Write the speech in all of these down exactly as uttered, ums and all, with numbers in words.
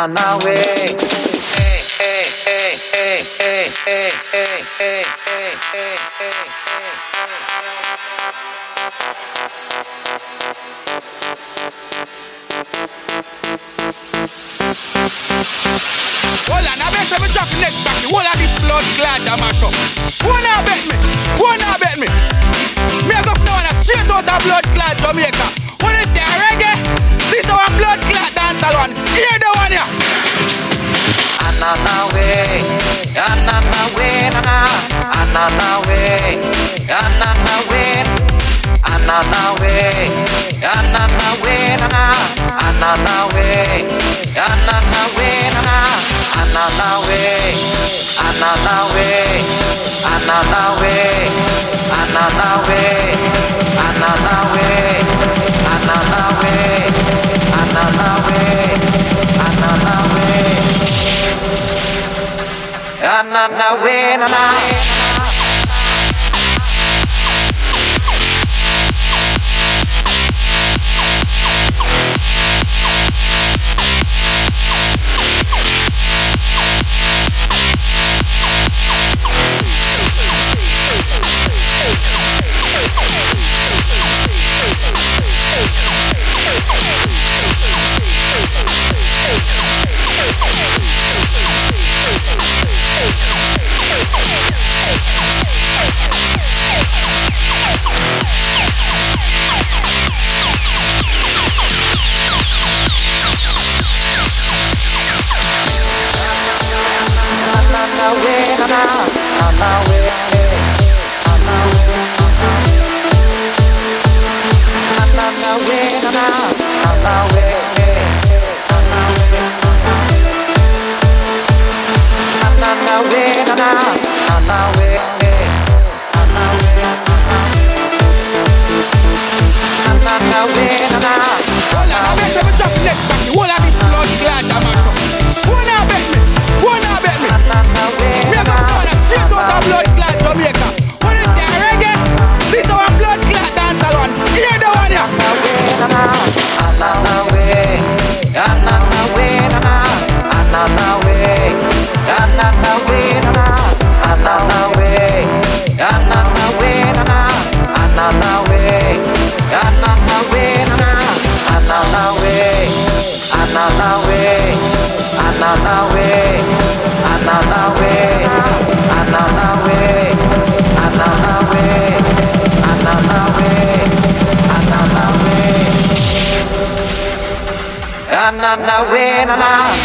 Anana way. Hey, hey, hey, hey, hey, hey, hey, hey, hey, hey, hey. Hold on, I bet me drop the next track. Hold on, this blood clot a mash up. Who not bet me? Who not bet me? Me a go now and straight out of blood clot Jamaica. When they say reggae, this our blood clot dance alone. Hear the one here. Anana way, anana way, nana, anana way, anana way, anana way, anana way, nana, anana way, anana way, nana, anana way, anana way, anana way, anana way, anana way, anana way, anana way, anana way. Anana way, nana. Anana way, nana.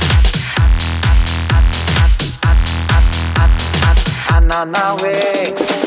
Anana way.